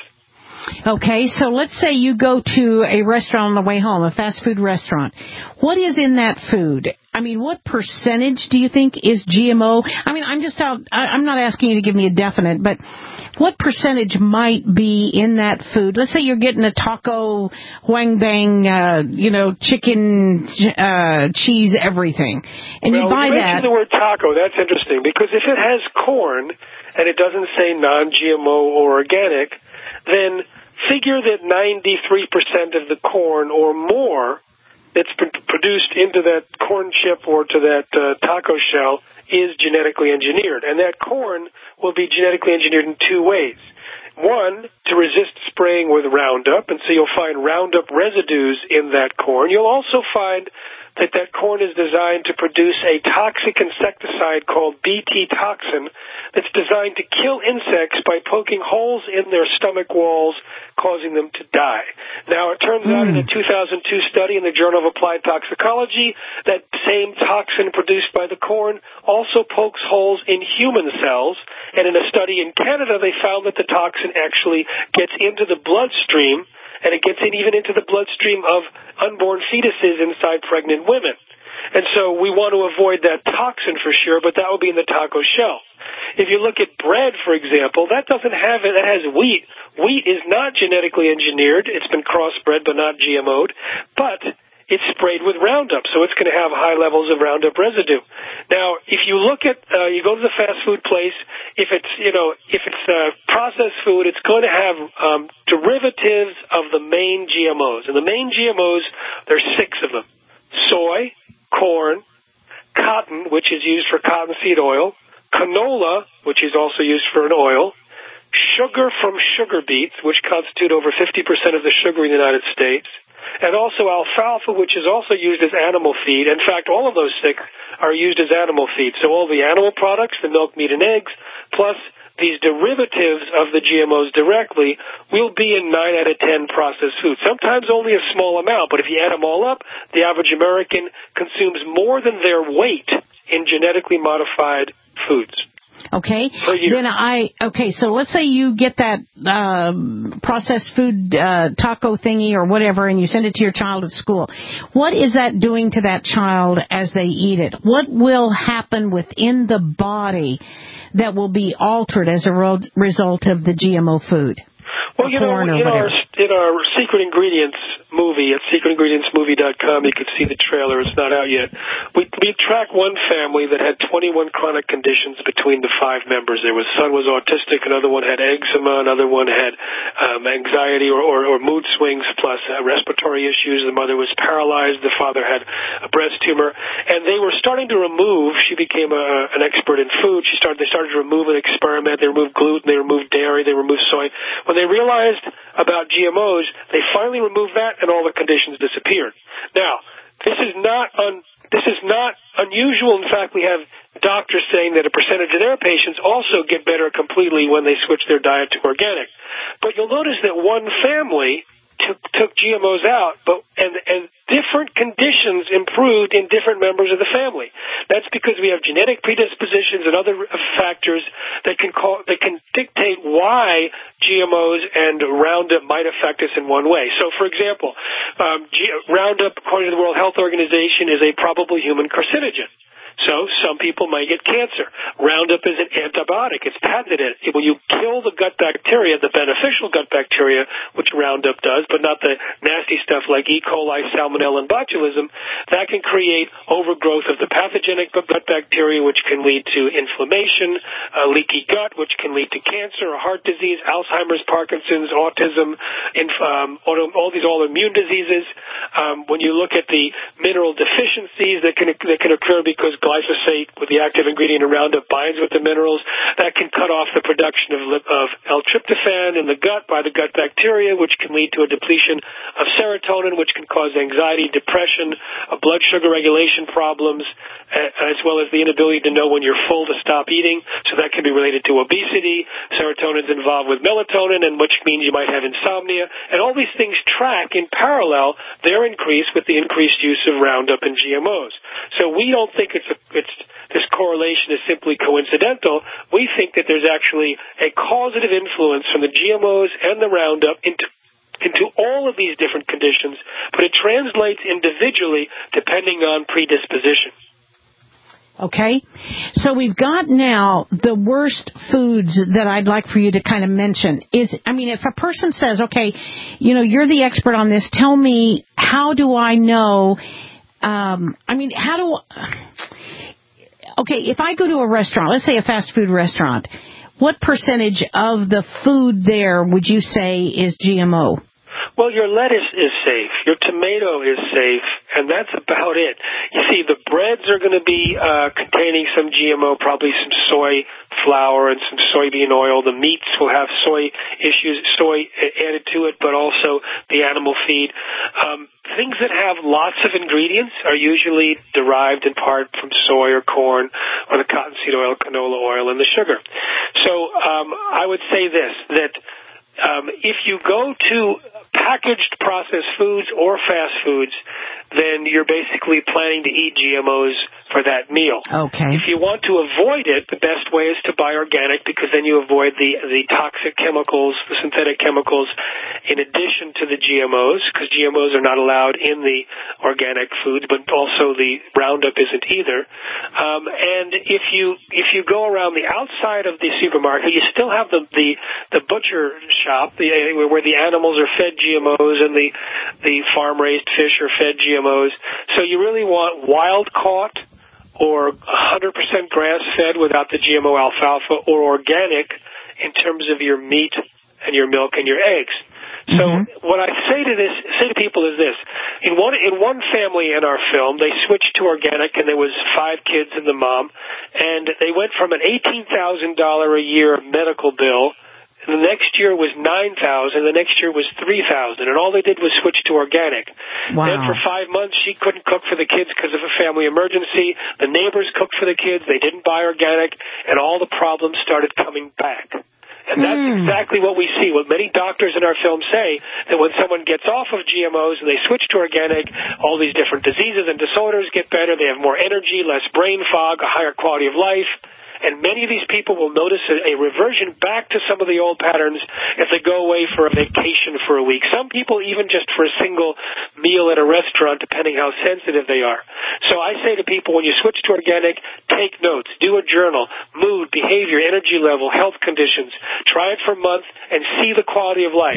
Okay, so let's say you go to a restaurant on the way home, a fast food restaurant. What is in that food? I mean, what percentage do you think is G M O? I mean, I'm just out, I'm not asking you to give me a definite, but what percentage might be in that food? Let's say you're getting a taco, huang bang, uh, you know, chicken, uh, cheese, everything, and well, you buy you that. mentioned the word taco. That's interesting, because if it has corn and it doesn't say non-G M O or organic, then figure that ninety-three percent of the corn or more that's pr- produced into that corn chip or to that uh, taco shell is genetically engineered. And that corn will be genetically engineered in two ways. One, to resist spraying with Roundup, and so you'll find Roundup residues in that corn. You'll also find that that corn is designed to produce a toxic insecticide called B T toxin that's designed to kill insects by poking holes in their stomach walls, causing them to die. Now, it turns mm. out in a two thousand two study in the Journal of Applied Toxicology, that same toxin produced by the corn also pokes holes in human cells, and in a study in Canada, they found that the toxin actually gets into the bloodstream, and it gets in even into the bloodstream of unborn fetuses inside pregnant women. And so we want to avoid that toxin for sure, but that will be in the taco shell. If you look at bread, for example, that doesn't have it. That has wheat. Wheat is not genetically engineered. It's been crossbred but not G M O'd, but it's sprayed with Roundup, so it's going to have high levels of Roundup residue. Now, if you look at, uh, you go to the fast food place, if it's, you know, if it's uh, processed food, it's going to have um, derivatives of the main G M Os. And the main G M Os, there's six of them. Soy, corn, cotton, which is used for cottonseed oil, canola, which is also used for an oil, sugar from sugar beets, which constitute over fifty percent of the sugar in the United States, and also alfalfa, which is also used as animal feed. In fact, all of those six are used as animal feed. So all the animal products, the milk, meat, and eggs, plus these derivatives of the G M Os directly, will be in nine out of ten processed foods. Sometimes only a small amount, but if you add them all up, the average American consumes more than their weight in genetically modified foods. Okay. Then I okay. So let's say you get that uh, processed food uh, taco thingy or whatever, and you send it to your child at school. What is that doing to that child as they eat it? What will happen within the body that will be altered as a ro- result of the G M O food? Well, you know, in our, in our secret ingredients movie at secret ingredients movie dot com. You can see the trailer. It's not out yet. We, we tracked one family that had twenty-one chronic conditions between the five members. There was son was autistic, another one had eczema, another one had um, anxiety or, or, or mood swings, plus uh, respiratory issues. The mother was paralyzed. The father had a breast tumor, and they were starting to remove. She became a, an expert in food. She started. They started to remove and experiment. They removed gluten. They removed dairy. They removed soy. When they realized about G M Os, they finally removed that, and all the conditions disappeared. Now, this is not un, this is not unusual. In fact, we have doctors saying that a percentage of their patients also get better completely when they switch their diet to organic. But you'll notice that one family took, took G M Os out, but and and different conditions improved in different members of the family. That's because we have genetic predispositions and other factors that can call, that can dictate why G M Os and Roundup might affect us in one way. So, for example, um, G- Roundup, according to the World Health Organization, is a probable human carcinogen. So some people might get cancer. Roundup is an antibiotic. It's patented. When you kill the gut bacteria, the beneficial gut bacteria, which Roundup does, but not the nasty stuff like E. coli, Salmonella, and botulism, that can create overgrowth of the pathogenic gut bacteria, which can lead to inflammation, uh, leaky gut, which can lead to cancer, or heart disease, Alzheimer's, Parkinson's, autism, inf- um, auto- all these autoimmune diseases. Um, when you look at the mineral deficiencies that can that can occur because glyphosate, with the active ingredient in Roundup, binds with the minerals, that can cut off the production of, of L-tryptophan in the gut by the gut bacteria, which can lead to a depletion of serotonin, which can cause anxiety, depression, uh, blood sugar regulation problems, uh, as well as the inability to know when you're full to stop eating. So that can be related to obesity. Serotonin's involved with melatonin, and which means you might have insomnia. And all these things track in parallel their increase with the increased use of Roundup and G M Os. So we don't think it's a It's, this correlation is simply coincidental. We think that there's actually a causative influence from the G M Os and the Roundup into into all of these different conditions, but it translates individually depending on predisposition. Okay, so we've got now the worst foods that I'd like for you to kind of mention. Is, I mean, if a person says, okay, you know, you're the expert on this, tell me, how do I know, um, I mean, how do, okay, if I go to a restaurant, let's say a fast food restaurant, what percentage of the food there would you say is G M O? Well, your lettuce is safe, your tomato is safe, and that's about it. You see, the breads are going to be uh, containing some G M O, probably some soy flour and some soybean oil. The meats will have soy issues, soy added to it, but also the animal feed. Um, things that have lots of ingredients are usually derived in part from soy or corn or the cottonseed oil, canola oil, and the sugar. So um, I would say this, that Um, if you go to packaged processed foods or fast foods, then you're basically planning to eat G M Os for that meal. Okay. If you want to avoid it, the best way is to buy organic, because then you avoid the, the toxic chemicals, the synthetic chemicals, in addition to the G M Os, because G M Os are not allowed in the organic foods, but also the Roundup isn't either. Um, and if you if you go around the outside of the supermarket, you still have the the, the butcher shop, the, where the animals are fed G M Os and the the farm raised fish are fed G M Os. So you really want wild caught or one hundred percent grass fed without the G M O alfalfa, or organic in terms of your meat and your milk and your eggs. So mm-hmm. what I say to this, say to people is this: in one in one family in our film, they switched to organic, and there was five kids and the mom, and they went from an eighteen thousand dollars a year medical bill. The next year was nine thousand dollars, the next year was three thousand dollars, and all they did was switch to organic. Wow. Then for five months, she couldn't cook for the kids because of a family emergency. The neighbors cooked for the kids. They didn't buy organic, and all the problems started coming back. And that's mm. exactly what we see. What many doctors in our film say, that when someone gets off of G M Os and they switch to organic, all these different diseases and disorders get better. They have more energy, less brain fog, a higher quality of life. And many of these people will notice a, a reversion back to some of the old patterns if they go away for a vacation for a week. Some people even just for a single meal at a restaurant, depending how sensitive they are. So I say to people, when you switch to organic, take notes, do a journal, mood, behavior, energy level, health conditions. Try it for a month and see the quality of life.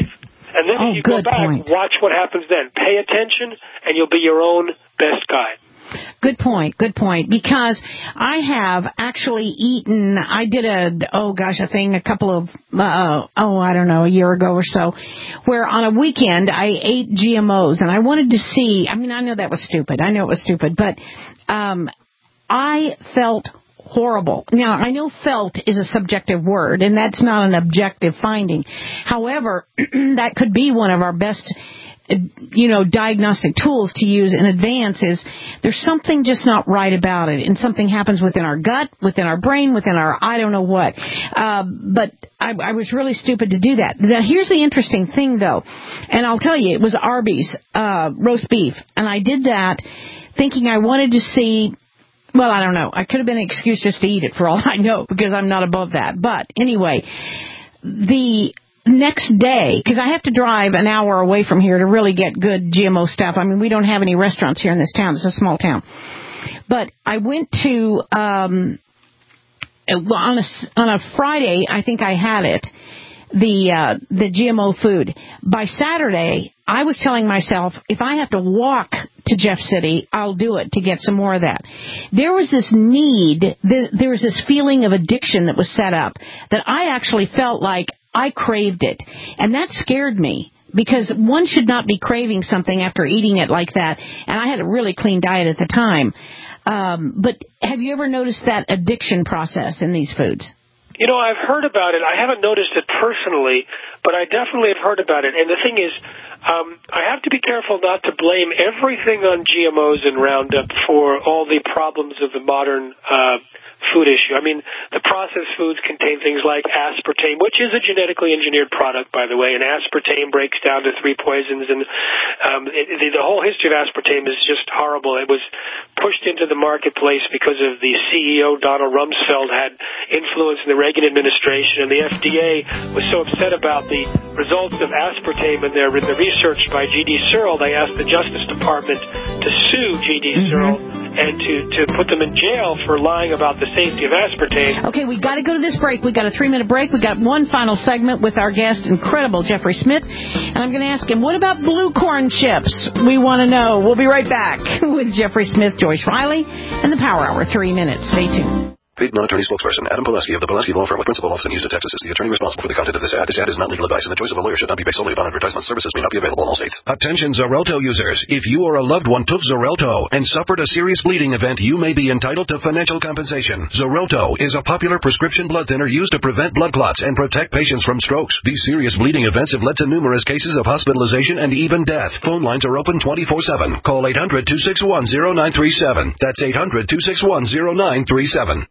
And then oh, if you go back, point. watch what happens then. Pay attention, and you'll be your own best guide. Good point, good point. Because I have actually eaten, I did a, oh gosh, a thing a couple of, uh, oh, I don't know, a year ago or so, where on a weekend I ate G M Os, and I wanted to see, I mean, I know that was stupid. I know it was stupid, but um, I felt horrible. Now, I know felt is a subjective word, and that's not an objective finding. However, that could be one of our best you know, diagnostic tools to use in advance is there's something just not right about it, and something happens within our gut, within our brain, within our I don't know what. Uh, but I, I was really stupid to do that. Now, here's the interesting thing, though, and I'll tell you, it was Arby's uh, roast beef, and I did that thinking I wanted to see. Well, I don't know. I could have been an excuse just to eat it for all I know because I'm not above that. But anyway, the next day, because I have to drive an hour away from here to really get good G M O stuff. I mean, we don't have any restaurants here in this town. It's a small town. But I went to, um, on a, on a Friday, I think I had it, the uh, the G M O food. By Saturday, I was telling myself, if I have to walk to Jeff City, I'll do it to get some more of that. There was this need, there was this feeling of addiction that was set up that I actually felt like I craved it. And that scared me because one should not be craving something after eating it like that. And I had a really clean diet at the time. Um, but have you ever noticed that addiction process in these foods? You know, I've heard about it. I haven't noticed it personally, but I definitely have heard about it. And the thing is, um, I have to be careful not to blame everything on G M Os and Roundup for all the problems of the modern uh food issue. I mean, the processed foods contain things like aspartame, which is a genetically engineered product, by the way, and aspartame breaks down to three poisons, and um, it, the, the whole history of aspartame is just horrible. It was pushed into the marketplace because of the C E O, Donald Rumsfeld, had influence in the Reagan administration, and the F D A was so upset about the results of aspartame in their in the research by G D Searle, they asked the Justice Department to sue G D Mm-hmm. Searle and to, to put them in jail for lying about the safety of aspartame. Okay, we got to go to this break. We got a three-minute break. We got one final segment with our guest, incredible Jeffrey Smith, and I'm going to ask him, what about blue corn chips? We want to know. We'll be right back with Jeffrey Smith, Joyce Riley, and the Power Hour. Three minutes. Stay tuned. Paid non-attorney spokesperson Adam Pileski of the Pileski Law Firm with principal office in Houston, Texas is the attorney responsible for the content of this ad. This ad is not legal advice, and the choice of a lawyer should not be based solely upon advertisement. Services may not be available in all states. Attention Xarelto users. If you or a loved one took Xarelto and suffered a serious bleeding event, you may be entitled to financial compensation. Xarelto is a popular prescription blood thinner used to prevent blood clots and protect patients from strokes. These serious bleeding events have led to numerous cases of hospitalization and even death. Phone lines are open twenty-four seven. Call eight hundred, two six one, zero nine three seven. That's eight hundred, two six one, zero nine three seven.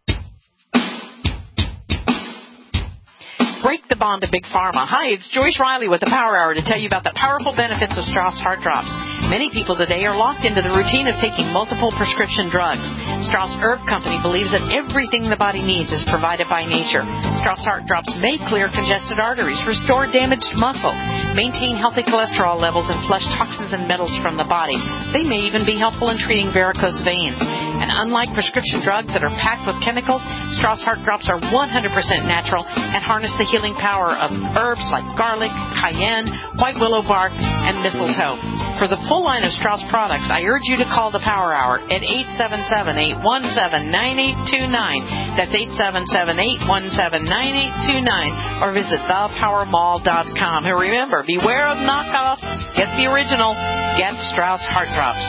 Break the bond of Big Pharma. Hi, it's Joyce Riley with the Power Hour to tell you about the powerful benefits of Strauss Heart Drops. Many people today are locked into the routine of taking multiple prescription drugs. Strauss Herb Company believes that everything the body needs is provided by nature. Strauss Heart Drops may clear congested arteries, restore damaged muscle, maintain healthy cholesterol levels, and flush toxins and metals from the body. They may even be helpful in treating varicose veins. And unlike prescription drugs that are packed with chemicals, Strauss Heart Drops are one hundred percent natural and harness the healing power of herbs like garlic, cayenne, white willow bark, and mistletoe. For the full line of Strauss products, I urge you to call the Power Hour at eight seven seven, eight one seven, nine eight two nine. That's eight seven seven, eight one seven, nine eight two nine. Or visit the power mall dot com. And remember, beware of knockoffs. Get the original. Get Strauss Heart Drops.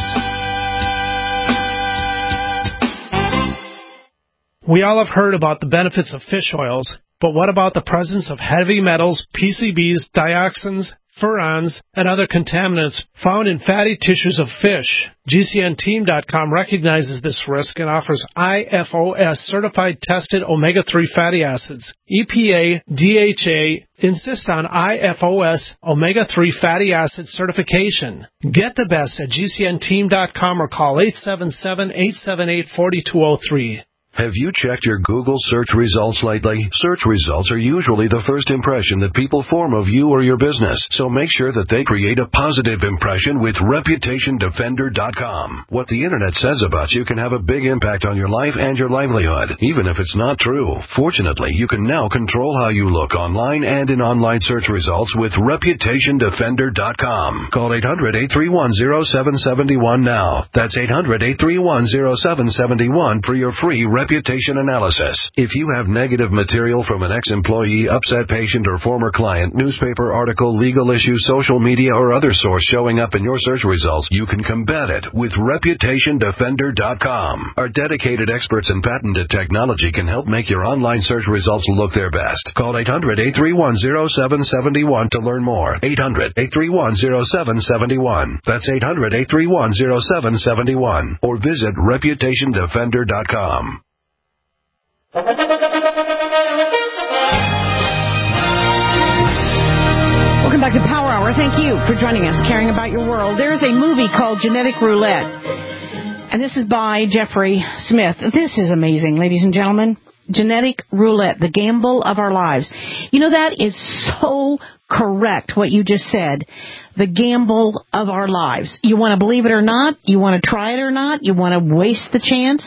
We all have heard about the benefits of fish oils, but what about the presence of heavy metals, P C Bs, dioxins, furans, and other contaminants found in fatty tissues of fish? G C N team dot com recognizes this risk and offers I F O S certified tested omega three fatty acids. E P A, D H A insist on I F O S omega three fatty acid certification. Get the best at G C N team dot com or call eight seven seven, eight seven eight, four two zero three. Have you checked your Google search results lately? Search results are usually the first impression that people form of you or your business, so make sure that they create a positive impression with Reputation Defender dot com. What the Internet says about you can have a big impact on your life and your livelihood, even if it's not true. Fortunately, you can now control how you look online and in online search results with Reputation Defender dot com. Call eight hundred, eight three one, zero seven seven one now. That's eight hundred, eight three one, zero seven seven one for your free reputation analysis. If you have negative material from an ex-employee, upset patient, or former client, newspaper article, legal issue, social media, or other source showing up in your search results, you can combat it with Reputation Defender dot com. Our dedicated experts in patented technology can help make your online search results look their best. Call eight hundred, eight three one, zero seven seven one to learn more. eight hundred, eight three one, zero seven seven one. That's eight hundred, eight three one, zero seven seven one. Or visit Reputation Defender dot com. Welcome back to Power Hour. Thank you for joining us, caring about your world. There is a movie called Genetic Roulette, and this is by Jeffrey Smith. This is amazing, ladies and gentlemen. Genetic Roulette, the gamble of our lives. You know, that is so correct, what you just said. The gamble of our lives. You want to believe it or not? You want to try it or not? You want to waste the chance?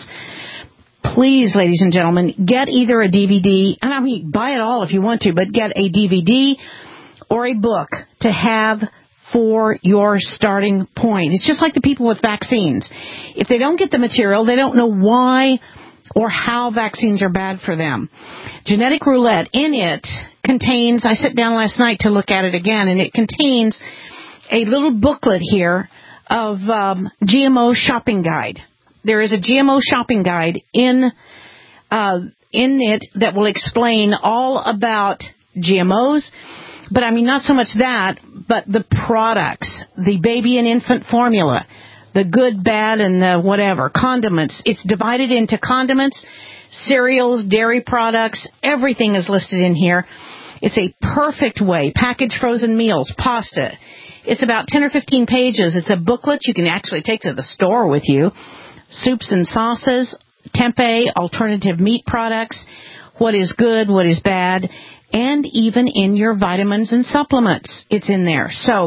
Please, ladies and gentlemen, get either a D V D, and I mean, buy it all if you want to, but get a D V D or a book to have for your starting point. It's just like the people with vaccines. If they don't get the material, they don't know why or how vaccines are bad for them. Genetic Roulette, in it, contains, I sat down last night to look at it again, and it contains a little booklet here of um, G M O shopping guide. There is a G M O shopping guide in uh, in it that will explain all about G M Os. But, I mean, not so much that, but the products, the baby and infant formula, the good, bad, and the whatever, condiments. It's divided into condiments, cereals, dairy products. Everything is listed in here. It's a perfect way. Packaged frozen meals, pasta. It's about ten or fifteen pages. It's a booklet you can actually take to the store with you. Soups and sauces, tempeh, alternative meat products, what is good, what is bad, and even in your vitamins and supplements, it's in there. So,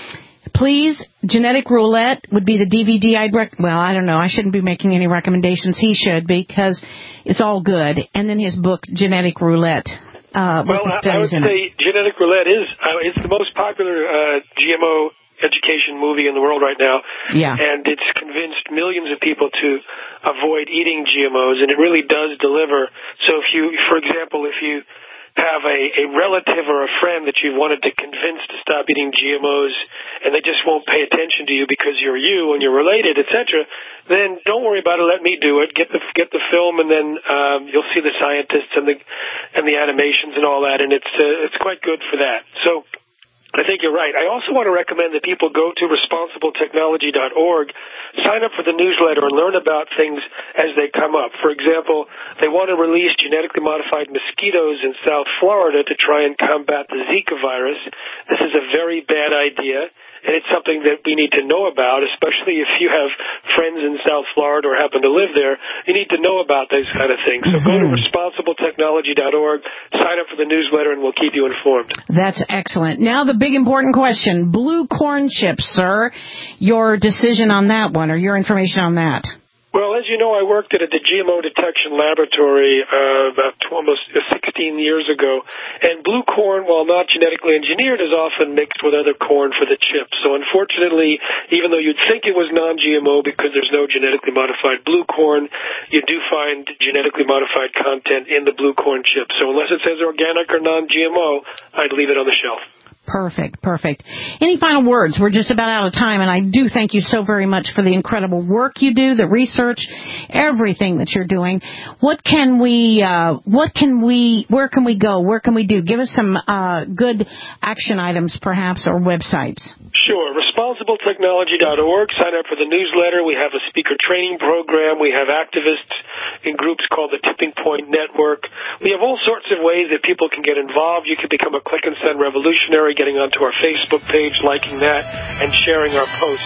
please, Genetic Roulette would be the D V D I'd rec- well, I don't know. I shouldn't be making any recommendations. He should, because it's all good. And then his book, Genetic Roulette. Uh, well, I, I would say it. Genetic Roulette is uh, it's the most popular uh, G M O education movie in the world right now. Yeah. And it's convinced millions of people to avoid eating G M Os, and it really does deliver. So if you, for example, if you have a, a relative or a friend that you've wanted to convince to stop eating G M Os, and they just won't pay attention to you because you're you and you're related, et cetera, then don't worry about it. Let me do it. Get the get the film, and then um, you'll see the scientists and the and the animations and all that, and it's uh, it's quite good for that. So I think you're right. I also want to recommend that people go to responsible technology dot org, sign up for the newsletter, and learn about things as they come up. For example, they want to release genetically modified mosquitoes in South Florida to try and combat the Zika virus. This is a very bad idea, and it's something that we need to know about, especially if you have friends in South Florida or happen to live there. You need to know about those kind of things. So mm-hmm. go to responsible technology dot org, sign up for the newsletter, and we'll keep you informed. That's excellent. Now the big important question, blue corn chips, sir. Your decision on that one, or your information on that? Well, as you know, I worked at a G M O detection laboratory uh, about almost sixteen years ago, and blue corn, while not genetically engineered, is often mixed with other corn for the chips. So unfortunately, even though you'd think it was non G M O because there's no genetically modified blue corn, you do find genetically modified content in the blue corn chips. So unless it says organic or non G M O, I'd leave it on the shelf. Perfect, perfect. Any final words? We're just about out of time, and I do thank you so very much for the incredible work you do, the research, everything that you're doing. What can we, uh, what can we, where can we go? Where can we do? Give us some uh, good action items, perhaps, or websites. Sure. responsible technology dot org. Sign up for the newsletter. We have a speaker training program. We have activists in groups called the Tipping Point Network. We have all sorts of ways that people can get involved. You can become a click and send revolutionary, getting onto our Facebook page, liking that, and sharing our posts.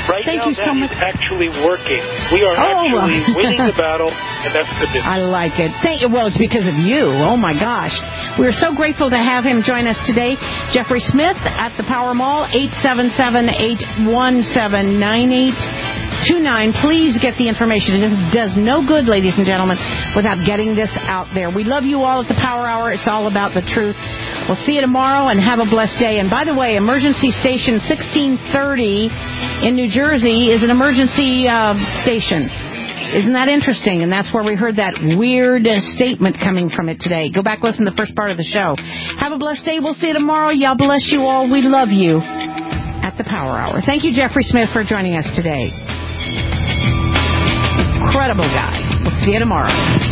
Right Thank now, you that so much. is actually working. We are Oh. actually winning the battle, and that's good news. I like it. Thank you. Well, it's because of you. Oh, my gosh. We're so grateful to have him join us today. Jeffrey Smith at the Power Mall, eight seven seven, eight one seven, nine eight two nine. Please get the information. It does no good, ladies and gentlemen, without getting this out there. We love you all at the Power Hour. It's all about the truth. We'll see you tomorrow, and have a blessed day. And by the way, Emergency Station sixteen thirty in New Jersey is an emergency uh, station. Isn't that interesting? And that's where we heard that weird uh, statement coming from it today. Go back, listen to the first part of the show. Have a blessed day. We'll see you tomorrow. Y'all bless you all. We love you at the Power Hour. Thank you, Jeffrey Smith, for joining us today. Incredible guy. We'll see you tomorrow.